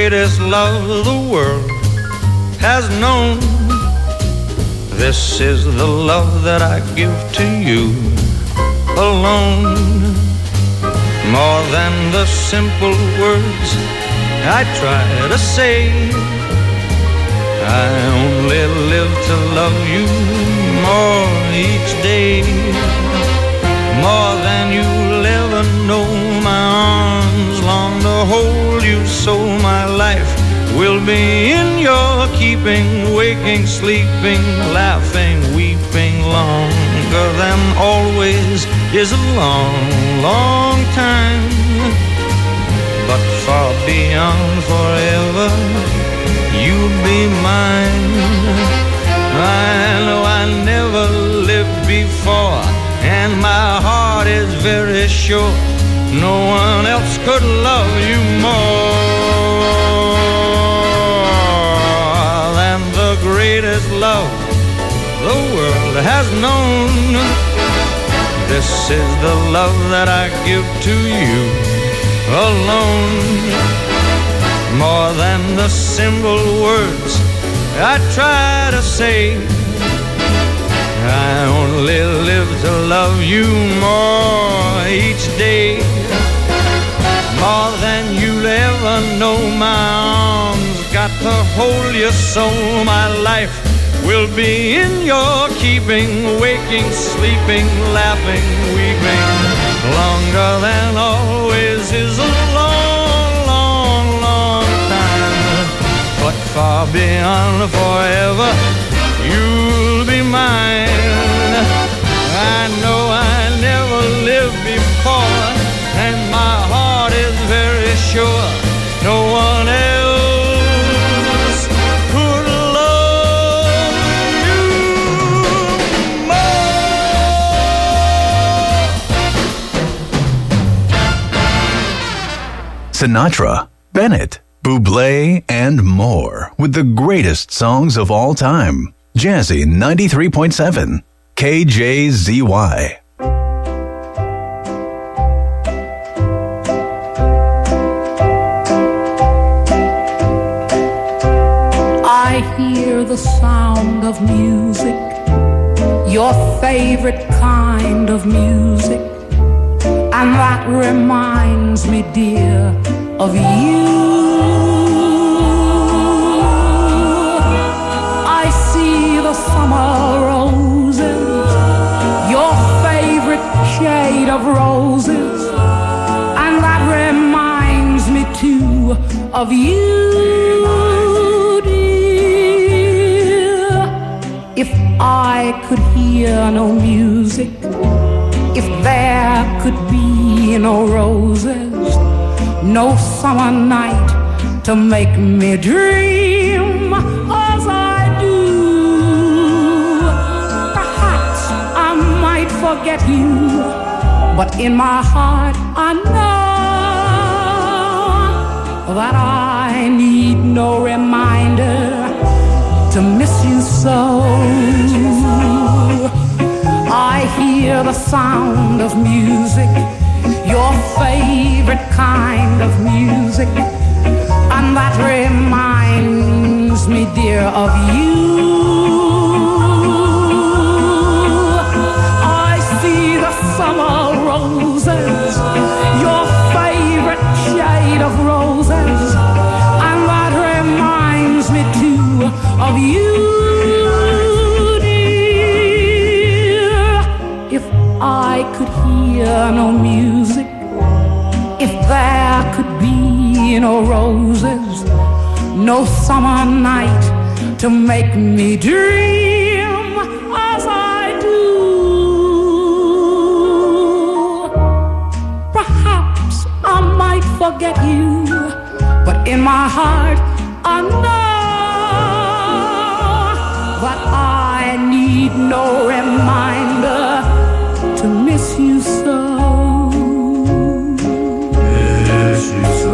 greatest love the world has known. This is the love that I give to you alone. More than the simple words I try to say, I only live to love you more each day. More than you'll ever know, my arms long to hold you, so my life will be in your keeping, waking, sleeping, laughing, weeping. Longer than always is a long, long time, but far beyond forever, you'll be mine. I know I never lived before, and my heart is very sure no one else could love you more than the greatest love the world has known. This is the love that I give to you alone. More than the simple words I try to say, I only live to love you more each day. More than you'll ever know, my arms got to hold you, so my life will be in your keeping, waking, sleeping, laughing, weeping. Longer than always is a long, long, long time, but far beyond forever, you'll be mine. I know I never lived before, and my heart is very sure no one else could love you more. Sinatra, Bennett, Bublé, and more with the greatest songs of all time. Jazzy 93.7, KJZY. I hear the sound of music, your favorite kind of music, and that reminds me, dear, of you. Summer roses, your favorite shade of roses, and that reminds me too of you, dear. If I could hear no music, if there could be no roses, no summer night to make me dream as I do, forget you, but in my heart I know that I need no reminder to miss you so. I hear the sound of music, your favorite kind of music, and that reminds me, dear, of you. Summer roses, your favorite shade of roses, and that reminds me too of you, dear. If I could hear no music, if there could be no roses, no summer night to make me dream as I do, forget you, but in my heart I know that I need no reminder to miss you so. Miss you so.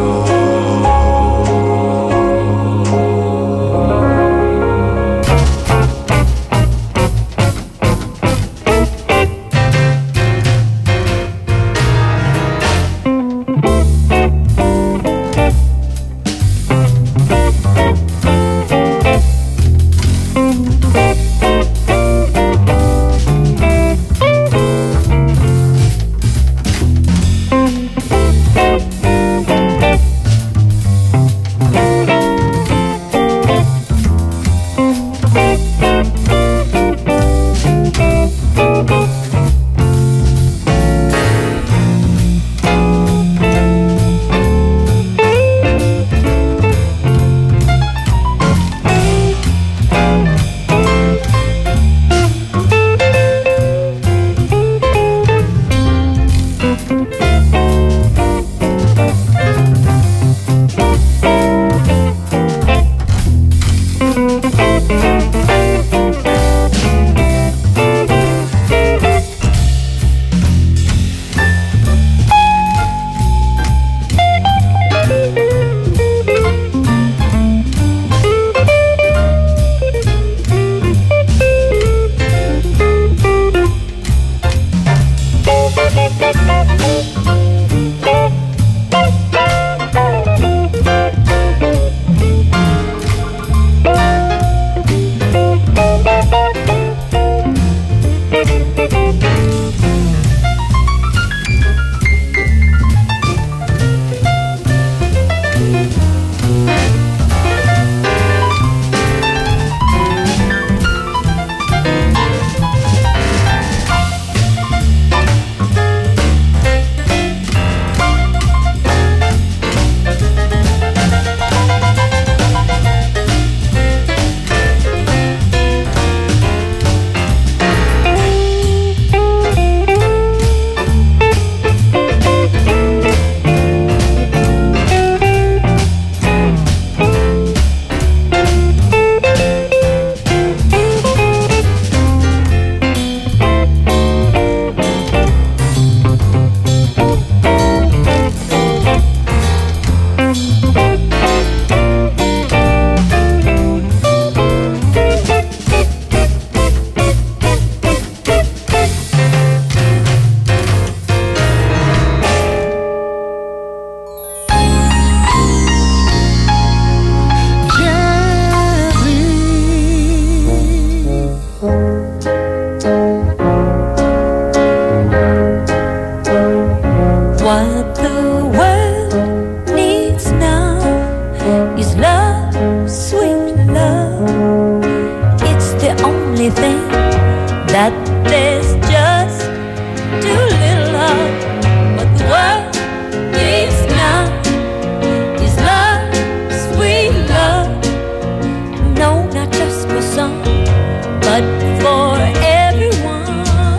only thing that there's just too little of. What the world needs now is love, sweet love. No, not just for some, but for everyone.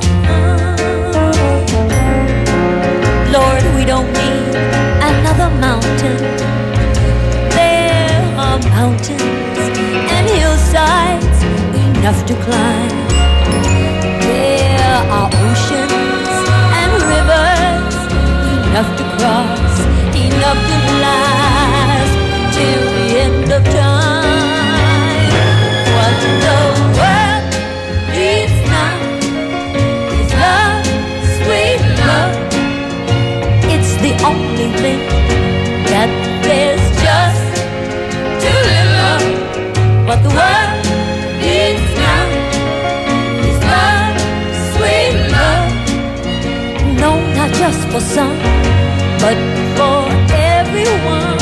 Lord, we don't need another mountain. There are mountains and hillsides enough to climb. There are oceans and rivers enough to cross, enough to last till the end of time. What the world needs now is love, sweet love. It's the only thing that there's just too little of. What the world needs now is love, sweet love. No, not just for some, but for everyone.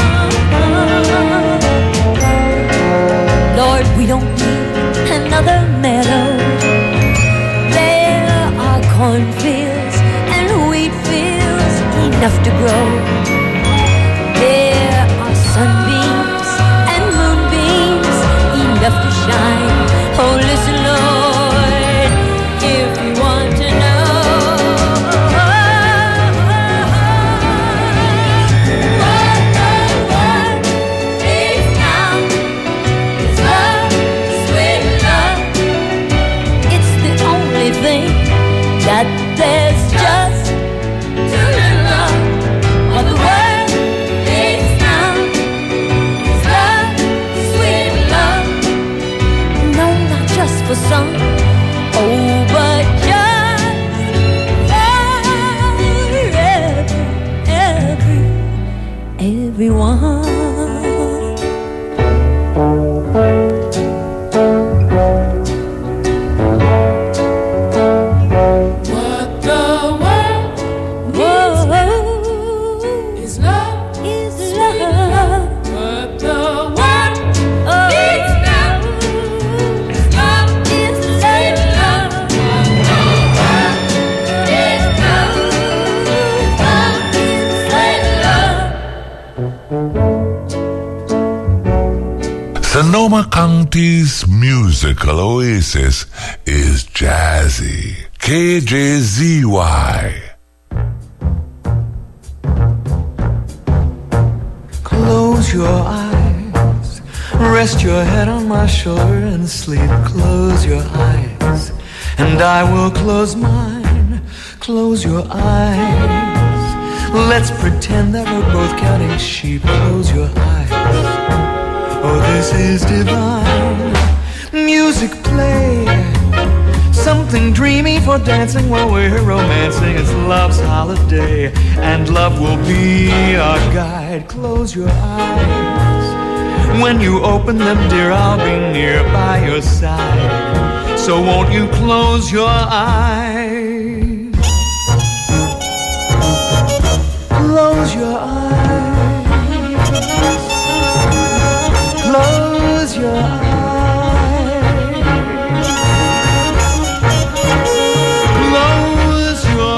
Lord, we don't need another meadow. There are cornfields and wheat fields enough to grow. There are sunbeams and moonbeams enough to shine. Oh, listen, Lord, if you want to know what the world needs now is love, sweet love. It's the only thing that there's just too little of. What the world needs now is love, sweet love. No, not just for some, oh, but just for everyone. What the world needs is love, Is love. what the world needs now is love, Is sweet love. What the world needs now is love, sweet love. Sonoma County's musical oasis is Jazzy. KJZY. Close your eyes, rest your head on my shoulder and sleep. Close your eyes, and I will close mine. Close your eyes, let's pretend that we're both counting sheep. Close your eyes, oh, this is divine. Music play, something dreamy for dancing while we're romancing. It's love's holiday, and love will be our guide. Close your eyes, when you open them, dear, I'll be near by your side. So won't you close your eyes? Close your eyes, close your eyes. Close your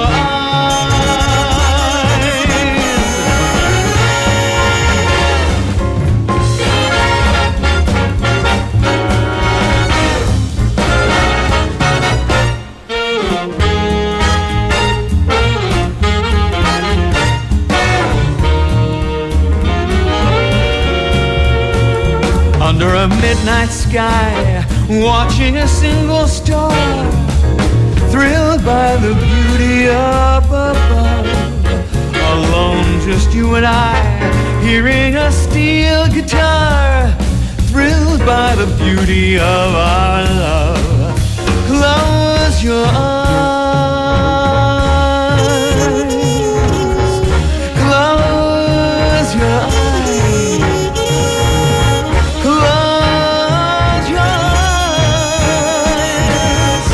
under a midnight sky, watching a single star, thrilled by the beauty up above. Alone, just you and I, hearing a steel guitar, thrilled by the beauty of our love. Close your eyes, close your eyes. Close your eyes,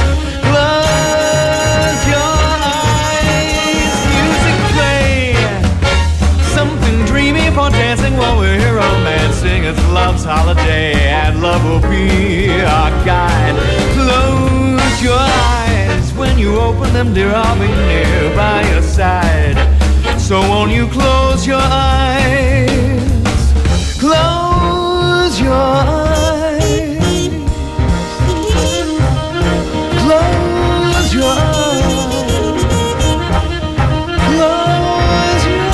close your eyes. Music play, something dreamy for dancing while we're here romancing. It's love's holiday, and love will be our guide. Close open them, dear, I'll be near by your side. So won't you close your eyes? Close your eyes. Close your eyes. Close your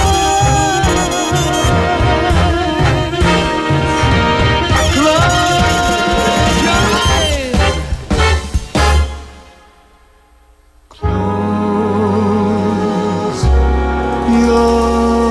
eyes. Close your eyes. Close your eyes.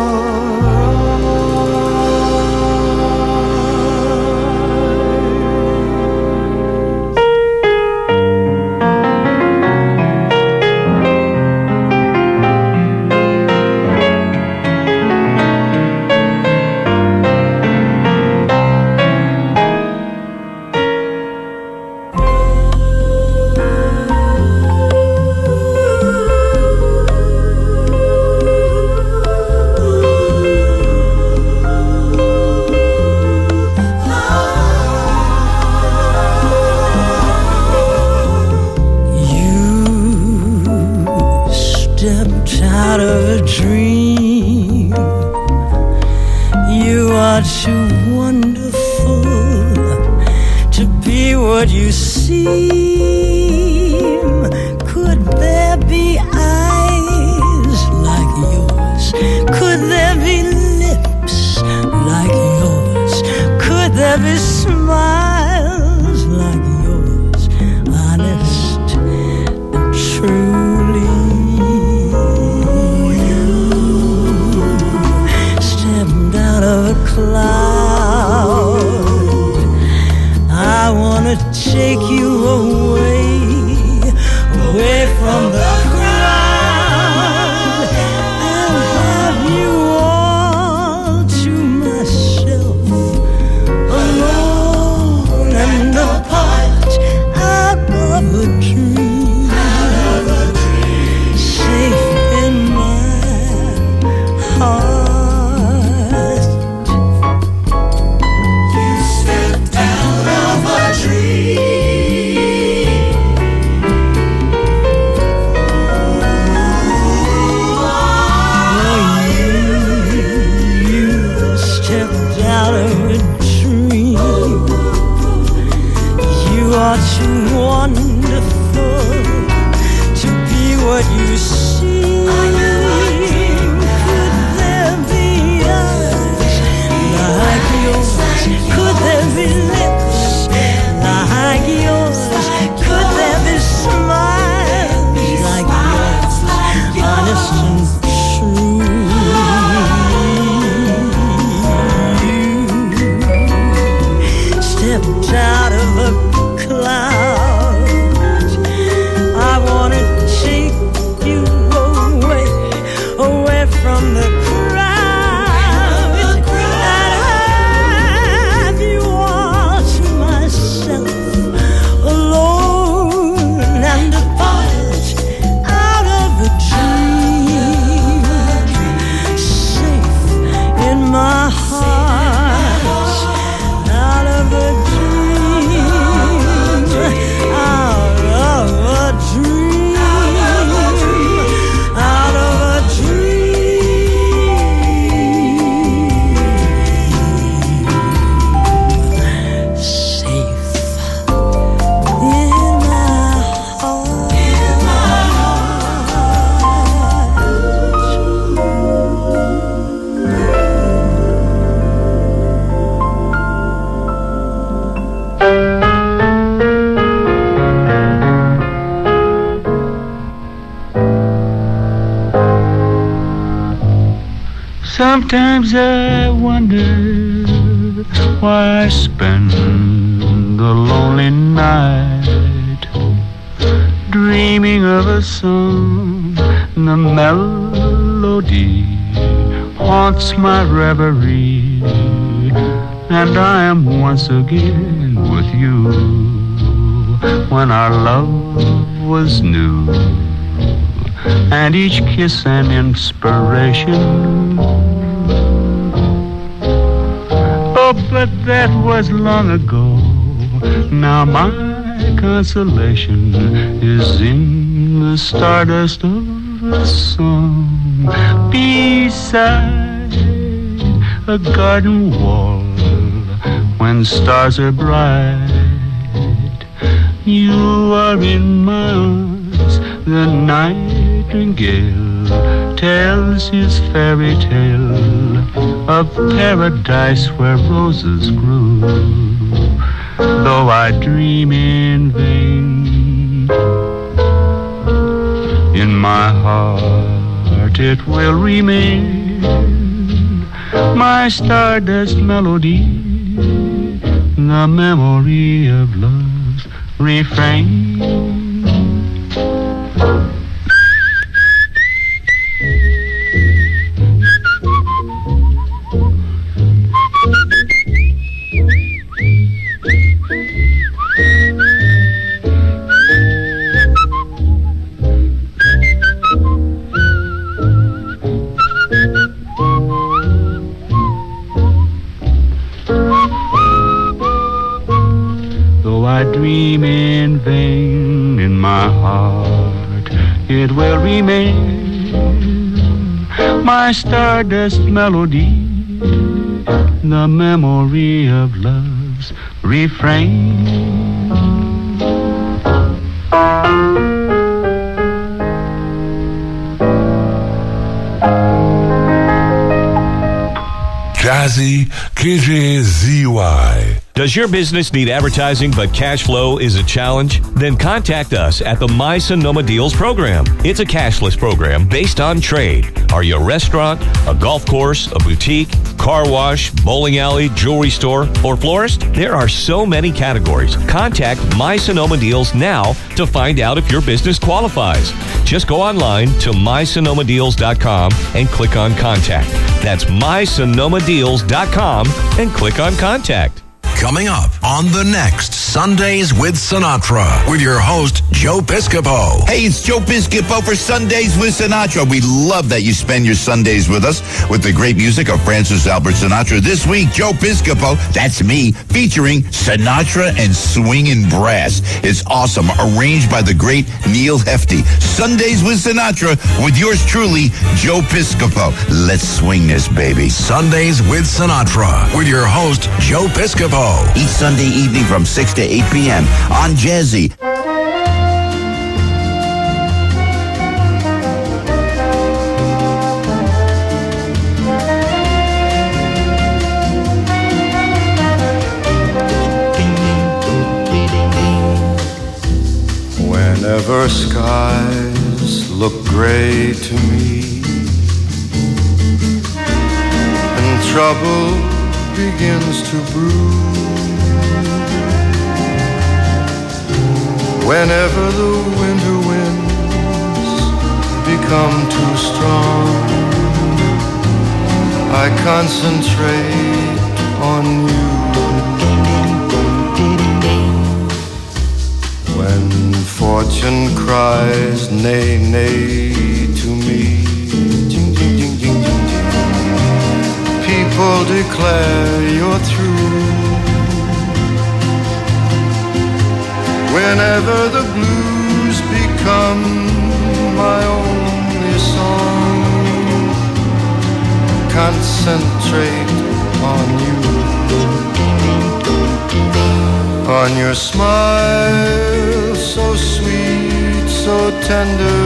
Stepped out of a dream. You are too wonderful to be what you seem. Could there be eyes like yours? Could there be lips like yours? Could there be smiles like yours? Honest and truly. Out of a cloud, I wanna take you away, away from the crowd, and have you all to myself, alone and apart, out of a dream, safe in my heart. Too wonderful to be what you seem. Could there be eyes like yours? Could there be lips like yours? Could there be smiles like yours? Honest and true. You stepped out of a cloud. I wanna take you away, away from the crowd, and have you all to myself, alone and apart, out of a dream, safe in my heart, out of a Sometimes I wonder why I spend the lonely night dreaming of a song. The melody haunts my reverie, and I am once again with you when our love was new, and each kiss an inspiration. Oh, but that was long ago. Now my consolation is in the stardust of a song beside a garden wall when stars are bright. You are in my arms, the nightingale tells his fairy tale of paradise where roses grew. Though I dream in vain, in my heart it will remain my stardust melody, the memory of love's refrain. I dream in vain, in my heart it will remain my stardust melody, the memory of love's refrain. Jazzy KJZY. Does your business need advertising but cash flow is a challenge? Then contact us at the My Sonoma Deals program. It's a cashless program based on trade. Are you a restaurant, a golf course, a boutique, car wash, bowling alley, jewelry store, or florist? There are so many categories. Contact My Sonoma Deals now to find out if your business qualifies. Just go online to mysonomadeals.com and click on Contact. That's mysonomadeals.com and click on Contact. Coming up on the next Sundays with Sinatra with your host, Joe Piscopo. Hey, it's Joe Piscopo for Sundays with Sinatra. We love that you spend your Sundays with us with the great music of Francis Albert Sinatra. This week, Joe Piscopo, that's me, featuring Sinatra and Swingin' Brass. It's awesome, arranged by the great Neil Hefti. Sundays with Sinatra with yours truly, Joe Piscopo. Let's swing this, baby. Sundays with Sinatra with your host, Joe Piscopo. Each Sunday evening from 6 to 8 p.m. on Jazzy. Whenever skies look gray to me and trouble begins to brew, whenever the winter winds become too strong, I concentrate on you. When fortune cries nay, nay to me, people declare you're through. Whenever the blues become my only song, concentrate on you, on your smile so sweet, so tender,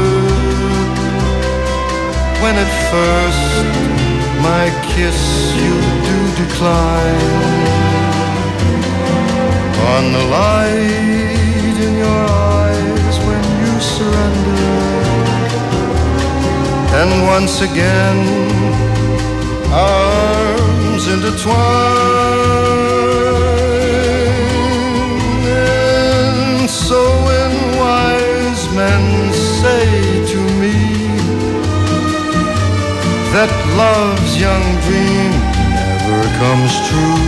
when at first my kiss you do decline, on the light in your eyes when you surrender, and once again arms intertwine. And so when wise men say to me that love's young dream never comes true,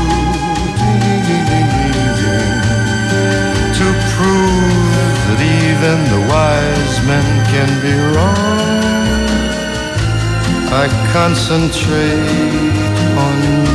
to prove that even the wise men can be wrong, I concentrate on you.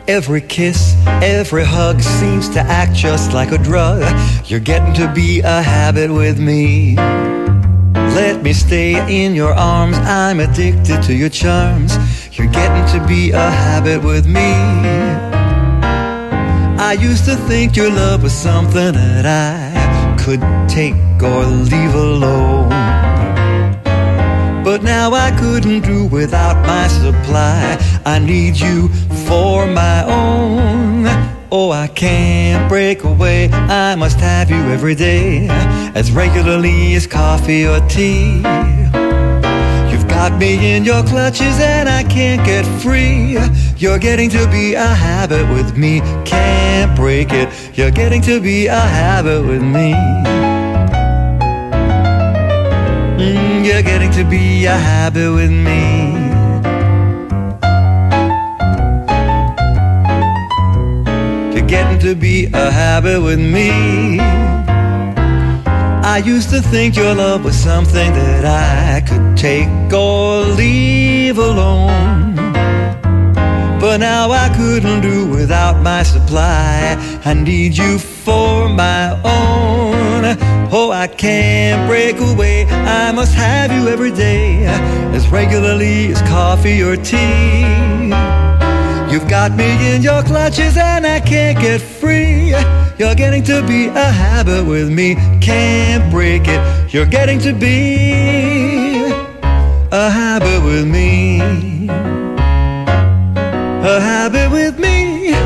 Every kiss, every hug seems to act just like a drug. You're getting to be a habit with me. Let me stay in your arms, I'm addicted to your charms. You're getting to be a habit with me. I used to think your love was something that I could take or leave alone. But now I couldn't do without my supply. I need you for my own. Oh, I can't break away. I must have you every day, as regularly as coffee or tea. You've got me in your clutches and I can't get free. You're getting to be a habit with me. Can't break it. You're getting to be a habit with me. You're getting to be a habit with me. You're getting to be a habit with me. I used to think your love was something that I could take or leave alone. But now I couldn't do without my supply. I need you for my own. Oh, I can't break away. I must have you every day, as regularly as coffee or tea. You've got me in your clutches and I can't get free. You're getting to be a habit with me. Can't break it. You're getting to be a habit with me. A habit with me.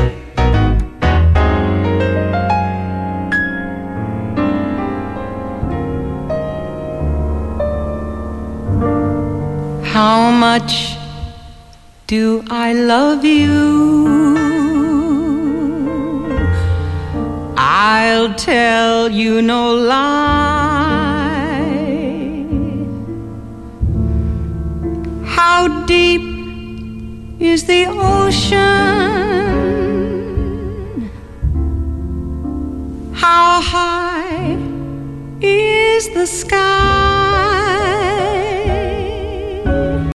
How much do I love you? I'll tell you no lie. How deep is the ocean? How high is the sky?